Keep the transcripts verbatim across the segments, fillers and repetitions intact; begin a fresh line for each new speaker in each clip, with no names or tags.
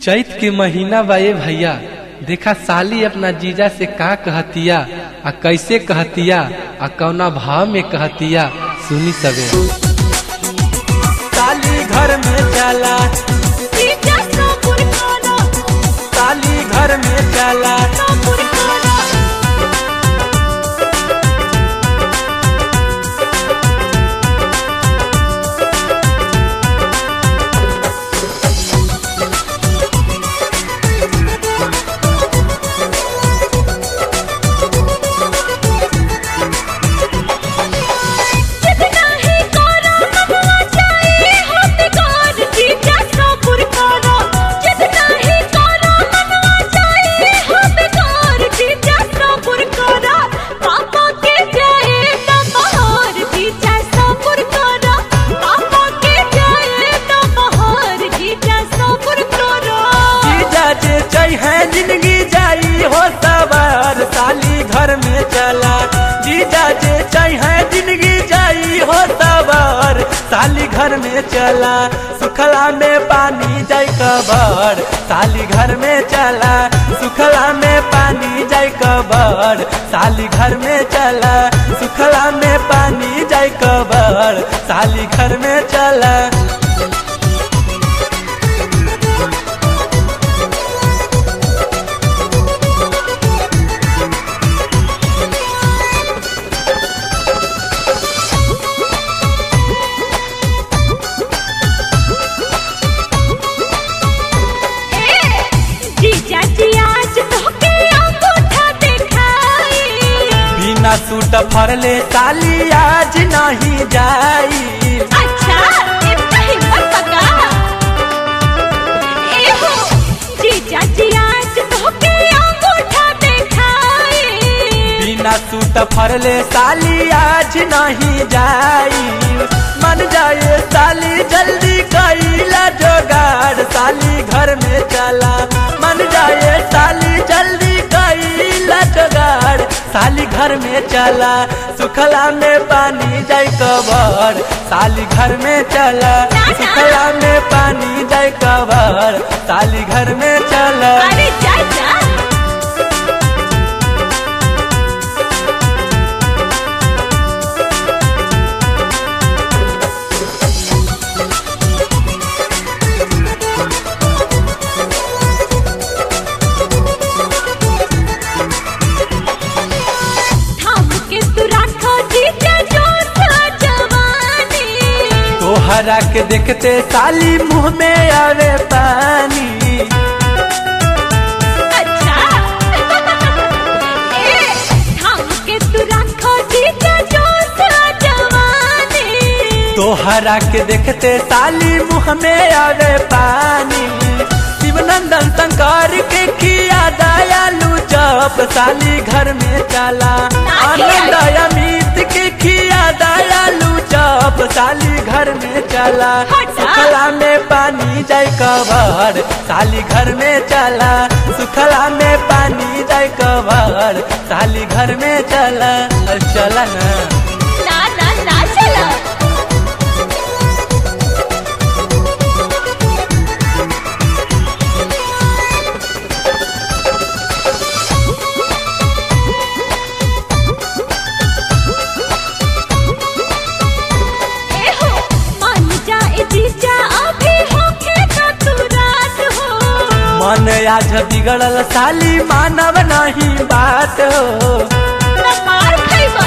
चैत के महीना बा ए भैया, देखा साली अपना जीजा से का कहतिया आ कैसे कहतिया आ कौना भाव में कहतिया, सुनी सबे।
साली घर में चला, साली घर में चला, जिंदगी जाई हो सवार, साली घर में चला। जीजा जे चाहे जिंदगी जाई हो सवार, साली घर में चला। सुखला में पानी जाय कबर, साली घर में चला। सुखला में पानी जाय कबर, साली घर में चला। सुखला में पानी जाय कबर, साली घर में चला। बिना सूट फरले साली आज नहीं जाई।
अच्छा इतना हिम्मत का ए हो जीजा जी आज धोके अंगूठा दिखाई।
बिना सूट फरले साली आज नहीं जाई। मन जाए साली जल्दी कैला जोगाड़, साली घर में चला। मन जाए साली जल्दी कैला जोगाड़, साली घर में चला। सुखला में पानी जाय कबर, साली घर में चला। सुखला में पानी जाय कबर, साली घर में चला।
अरे जा जा
तोहरा के देखते साली मुँह में आवे पानी।
अच्छा ए थाम के तू रखो जीजा जोश जवानी।
तोहरा के देखते साली मुँह में आवे पानी। शिवनंदन शंकर के किया दयालु जप, साली घर में चला। आनंद अमित के किया दयालु जप, साली घर में चला। सुखला में पानी जाय कबर, साली घर में चला। सुखला में पानी जाय कबर, साली घर में चला। चला ना
ना ना ना चला।
मन आज बिगड़ल साली मानव नहीं बात हो।
मार खइबा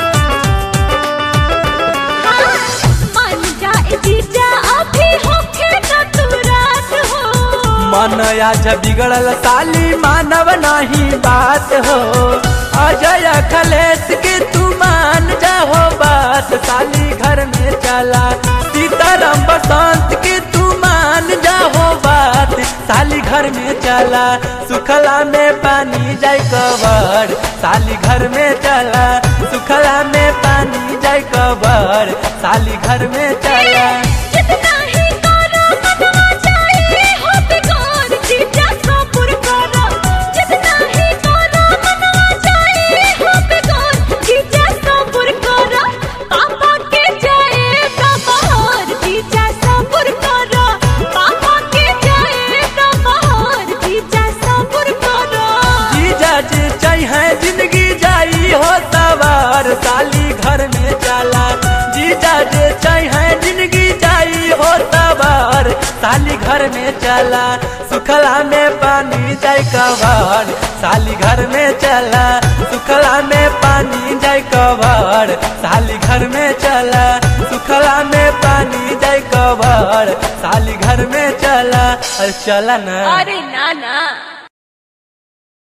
हाँ, मन जाए जीजा अभी होके ना तू रात हो।
मन आज बिगड़ल साली मानव नहीं बात हो। अजय अखिलेश के तू मान जाहो बात, साली घर में चला। सीताराम बसंत के तू मान जाहो बात, साली घर में चला। सुखला में पानी जाय कबर, साली घर में चला। सुखला में पानी जाय कबर, साली घर में चला।
जितना ही करो मनवा चाहिए हो बिगड़, जीजा सबूर करो। जितना ही करो मनवा चाहिए हो बिगड़, जीजा सबूर करो। पापा के जाए बाहर, जीजा सबूर करो। पापा के जाए बाहर।
घर में चला। जीजा जे चाहे जिंदगी जाई हो तबार, साली घर में चला। सुखला में पानी जाय कबाड़, साली घर में चला। सुखला में पानी जाय कबाड़, साली घर में चला। सुखला में पानी जाय कबाड़, साली घर में चला। अरे चला ना।
अरे ना ना।